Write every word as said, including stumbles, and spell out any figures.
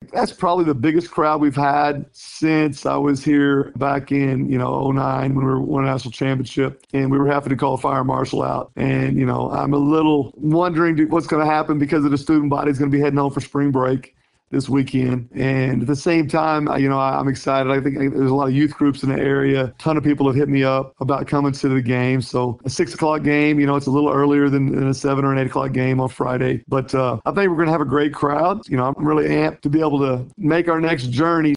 that's probably the biggest crowd we've had since I was here back in, you know, oh nine when we won a national championship, and we were having to call the fire marshal out. And, you know, I'm a little wondering what's going to happen because of the student body is going to be heading home for spring break this weekend. And at the same time, you know, I'm excited. I think there's a lot of youth groups in the area. A ton of people have hit me up about coming to the game. So a six o'clock game, you know, it's a little earlier than, than a seven or an eight o'clock game on Friday. But uh, I think we're going to have a great crowd. You know, I'm really amped to be able to make our next journey